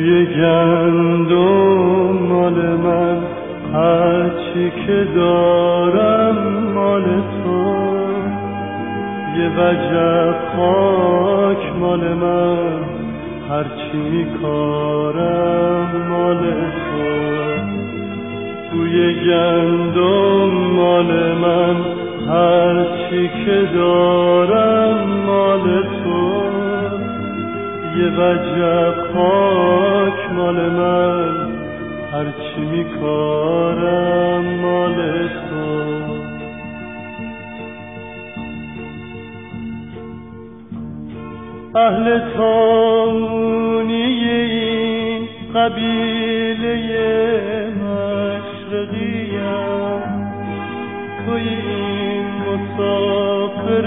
بوی گندم مال من، هرچی که دارم مال تو. یه وجب خاک مال من، هرچی میکارم مال تو. بوی گندم مال من، هرچی که دارم مال تو. یه وجب خاک مال من، هرچی میکارم مال تو. اهل تامونی این قبیله مشرقیم، توی این مسافر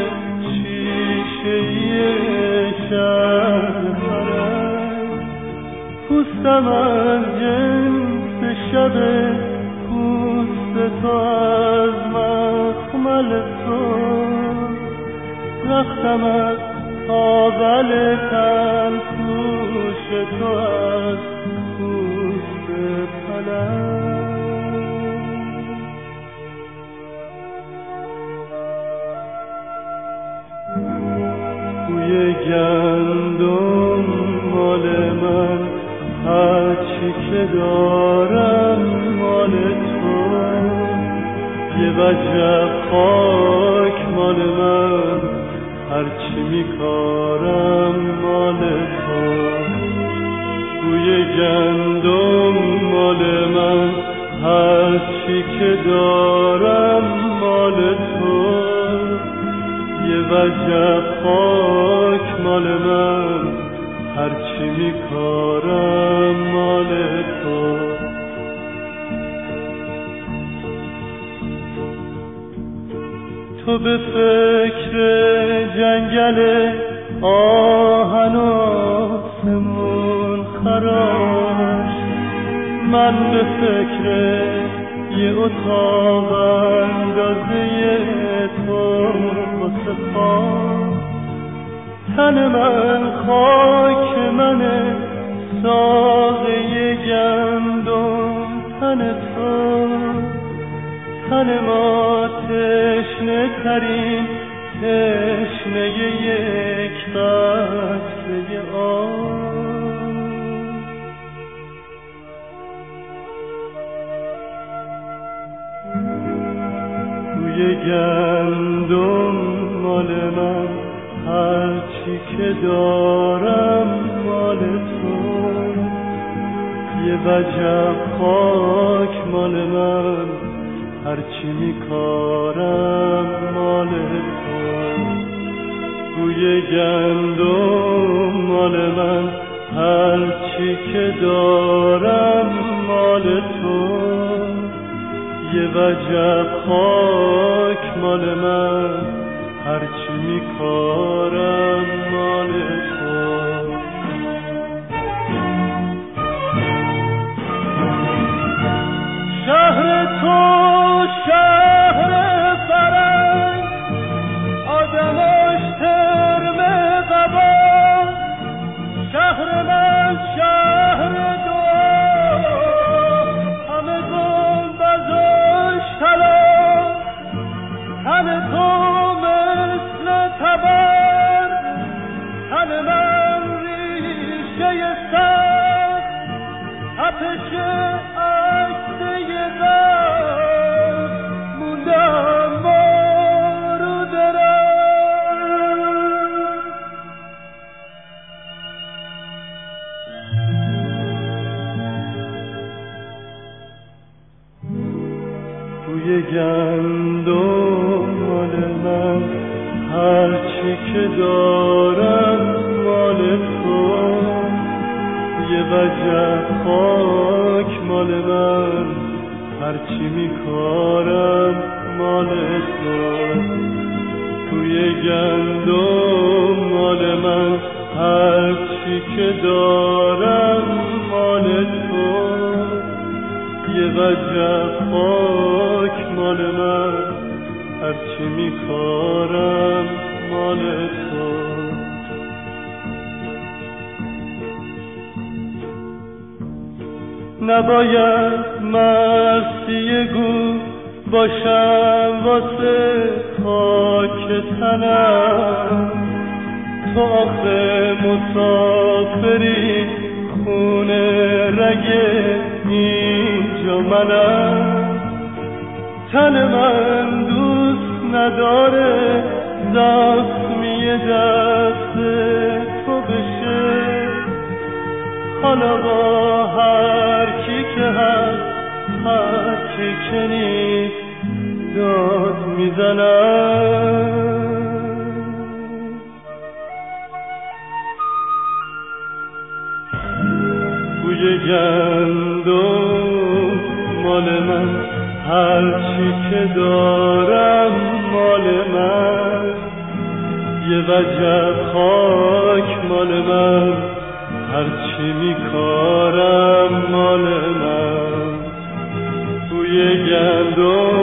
شیشه‌ای شهر مرم. پوستم از جنس شب پوست تو، از مخمل تو. رختم از تاول تن پوش تو، از پوست پلنگ. بوی گندم مال من، هرچی که دارم مال تو. یه وجب خاک مال من، هرچی میکارم مال تو. بوی گندم مال من، هرچی که دارم مال تو. یه وجب خاک مال من، هرچی میکارم مال تو. تو به فکر جنگل آهن و آسمون خراش، من به فکر یه اتاق اندازه تو واسه خاک. تن من خاک منه، ساقه گندم تن تو. تن ما تشنه ترین تشنه یک قطره آب. بوی گندم مال من، هرچی که دارم مال تو. یه وجب خاک مال من، هرچی میکارم مال تو. بوی گندم مال من، هرچی که دارم مال تو. یه وجب خاک مال من، هرچی میکارم مال تو. شهر تو شهر فرنگ، آدماش ترم قبا. شهر من شهر دعا، همه گنبداش طلا. تن تو مثل تبر، تن من ریشه سخت. آتش عکس بوی گندم مال من، هرچی که دارم مال تو. یه وجب خاک مال من، هرچی میکارم مال تو. بوی گندم مال من، هرچی که دارم مال تو. یه وجب خاک مال من، هرچی میکارم. مال تو. نباید مرسی گو باشم واسه خاک تنم. تو آخه مسافری خونه رگ اینجا منم. تن من دوست نداره زخمی دست تو بشه. حالا با هر کی که هست هر کی که نیست داد میزنم. بوی گندم مال من، هر چی که دارم مال من. یه وجب خاک مال من، هر چی میکارم مال من. بوی گندم